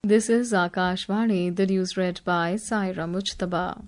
This is Akashvani, the news read by Saira Mujtaba.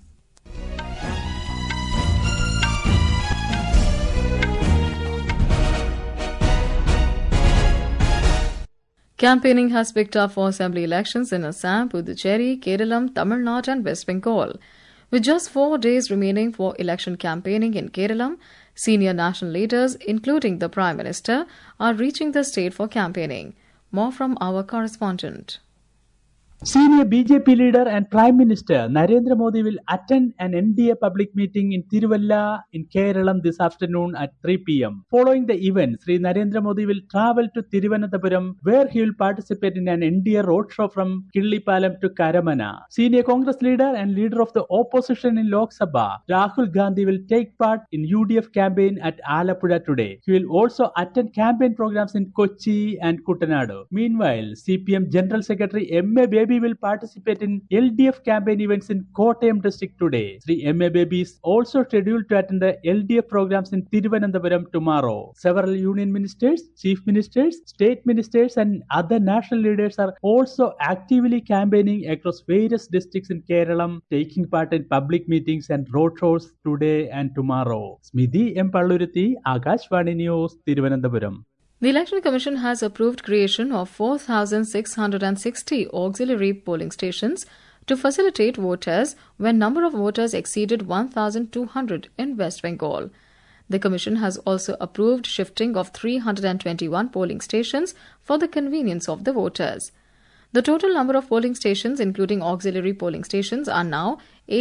Campaigning has picked up for assembly elections in Assam, Puducherry, Kerala, Tamil Nadu and West Bengal. With just 4 days remaining for election campaigning in Kerala, senior national leaders, including the Prime Minister, are reaching the state for campaigning. More from our correspondent. Senior BJP leader and Prime Minister Narendra Modi will attend an NDA public meeting in Tiruvalla in Kerala this afternoon at 3 p.m. Following the event, Sri Narendra Modi will travel to Thiruvananthapuram where he will participate in an NDA roadshow from Killipalam to Karamana. Senior Congress leader and leader of the opposition in Lok Sabha, Rahul Gandhi will take part in UDF campaign at Alappuzha today. He will also attend campaign programs in Kochi and Kuttanadu. Meanwhile, CPM General Secretary M.A. Baby will participate in LDF campaign events in Kottayam district today. Sri M.A. Baby is also scheduled to attend the LDF programs in Thiruvananthapuram tomorrow. Several union ministers, chief ministers, state ministers and other national leaders are also actively campaigning across various districts in Kerala, taking part in public meetings and roadshows today and tomorrow. Smidhi M. Palluruthi, Akashvani News, Thiruvananthapuram. The Election Commission has approved creation of 4,660 auxiliary polling stations to facilitate voters when number of voters exceeded 1,200 in West Bengal. The Commission has also approved shifting of 321 polling stations for the convenience of the voters. The total number of polling stations, including auxiliary polling stations, are now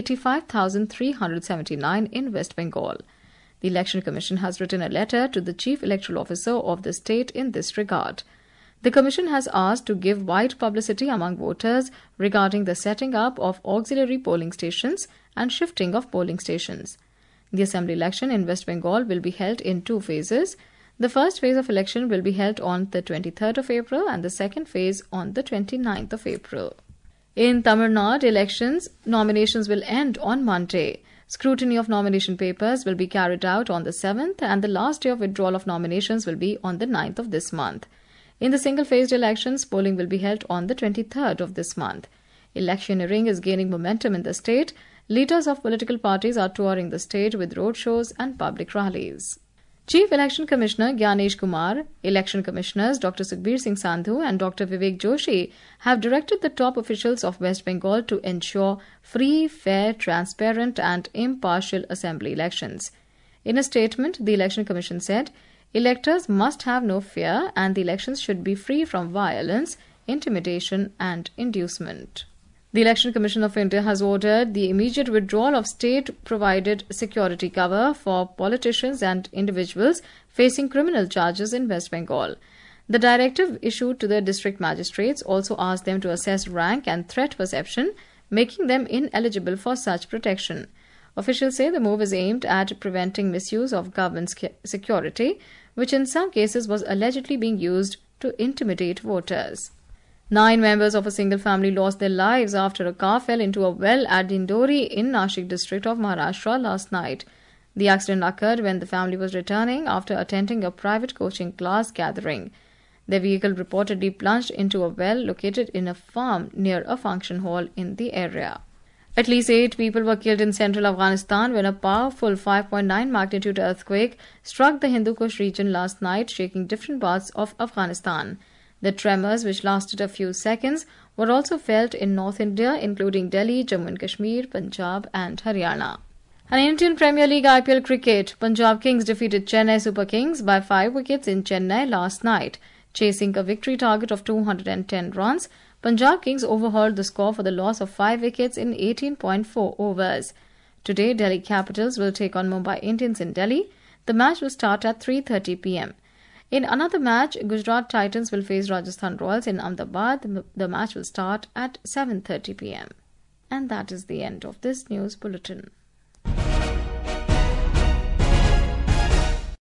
85,379 in West Bengal. The Election Commission has written a letter to the Chief Electoral Officer of the state in this regard. The Commission has asked to give wide publicity among voters regarding the setting up of auxiliary polling stations and shifting of polling stations. The Assembly election in West Bengal will be held in 2 phases. The first phase of election will be held on the 23rd of April and the second phase on the 29th of April. In Tamil Nadu, nominations will end on Monday. Scrutiny of nomination papers will be carried out on the 7th and the last day of withdrawal of nominations will be on the 9th of this month. In the single-phased elections, polling will be held on the 23rd of this month. Electioneering is gaining momentum in the state. Leaders of political parties are touring the state with roadshows and public rallies. Chief Election Commissioner Gyanesh Kumar, Election Commissioners Dr. Sukhbir Singh Sandhu and Dr. Vivek Joshi have directed the top officials of West Bengal to ensure free, fair, transparent and impartial assembly elections. In a statement, the Election Commission said, electors must have no fear and the elections should be free from violence, intimidation and inducement. The Election Commission of India has ordered the immediate withdrawal of state-provided security cover for politicians and individuals facing criminal charges in West Bengal. The directive issued to the district magistrates also asked them to assess rank and threat perception, making them ineligible for such protection. Officials say the move is aimed at preventing misuse of government security, which in some cases was allegedly being used to intimidate voters. 9 members of a single family lost their lives after a car fell into a well at Dindori in Nashik district of Maharashtra last night. The accident occurred when the family was returning after attending a private coaching class gathering. Their vehicle reportedly plunged into a well located in a farm near a function hall in the area. At least 8 people were killed in central Afghanistan when a powerful 5.9 magnitude earthquake struck the Hindu Kush region last night, shaking different parts of Afghanistan. The tremors, which lasted a few seconds, were also felt in North India, including Delhi, Jammu and Kashmir, Punjab and Haryana. And Indian Premier League IPL cricket, Punjab Kings defeated Chennai Super Kings by 5 wickets in Chennai last night. Chasing a victory target of 210 runs, Punjab Kings overhauled the score for the loss of 5 wickets in 18.4 overs. Today, Delhi Capitals will take on Mumbai Indians in Delhi. The match will start at 3:30 p.m. In another match, Gujarat Titans will face Rajasthan Royals in Ahmedabad. The match will start at 7:30 p.m. And that is the end of this news bulletin.